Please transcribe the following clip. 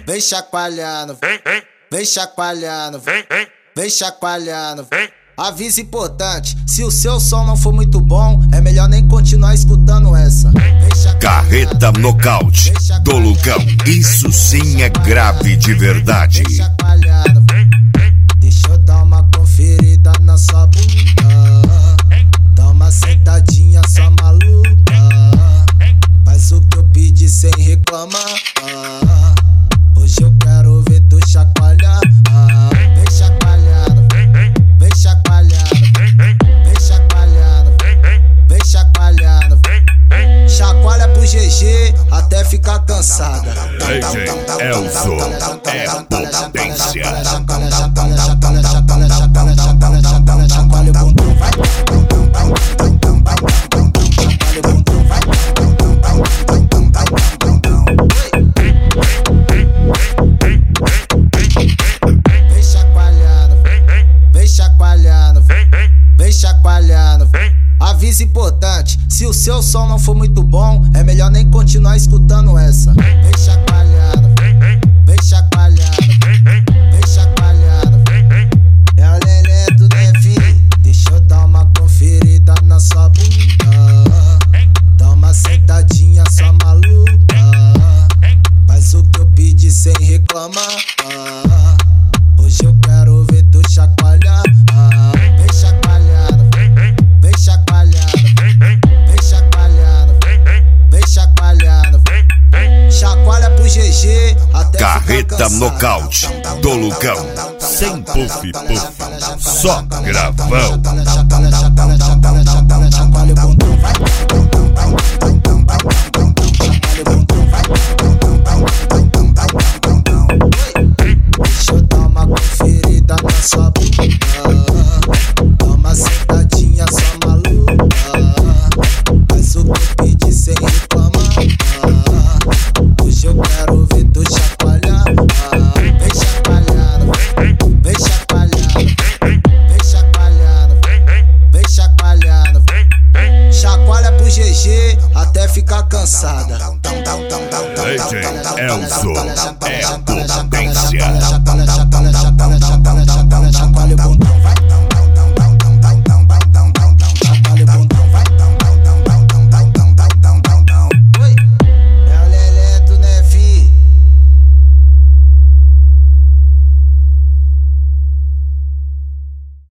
vem chacoalhando, vem chacoalhando, vem chacoalhando. Aviso importante, se o seu som não for muito bom, é melhor nem continuar escutando essa. Carreta Nocaute do Lucão, isso sim é grave de verdade. Vem chacoalhando, deixa eu dar uma conferida na sua bunda. Dá uma sentadinha só maluca, faz o que eu pedi sem reclamar. Hoje eu quero ver tu chacoalhar. Vem chacoalhando, vem chacoalhando, vem chacoalhando, vem chacoalhando. Chacoalha pro GG até ficar cansada. DJ Elzo é potência. Chacoalha o bumbum, vai. Vem chacoalhando, vem chacoalhando, vem chacoalhando. Aviso importante, se o seu som não for muito bom, é melhor nem continuar escutando essa. Vem chacoalhando, vem chacoalhando, vem chacoalhando. É o Lelé do Nevi, deixa eu dar uma conferida na sua bunda. Dá uma sentadinha só maluca, faz o que eu pedi sem reclamar. Hoje eu quero ver tu chacoalhar. Vem chacoalhando, vem chacoalhando, vem chacoalhando, vem chacoalhando. Chacoalha pro GG até Carreta Nocaute do Lucão, sem puff puff, só gravão. Chacoalha o bumbum, vai. Deixa eu dar uma conferida na sua bunda. Dá uma sentadinha só maluca, faz o que eu pedi sem reclamar. Hoje eu quero ver tu chacoalhar. Vem chacoalhando, vem chacoalhando, vem chacoalhando, vem chacoalhando. Chacoalha pro GG até ficar cansada. DJ Elzo é potência. Chacoalha o bumbum, vai.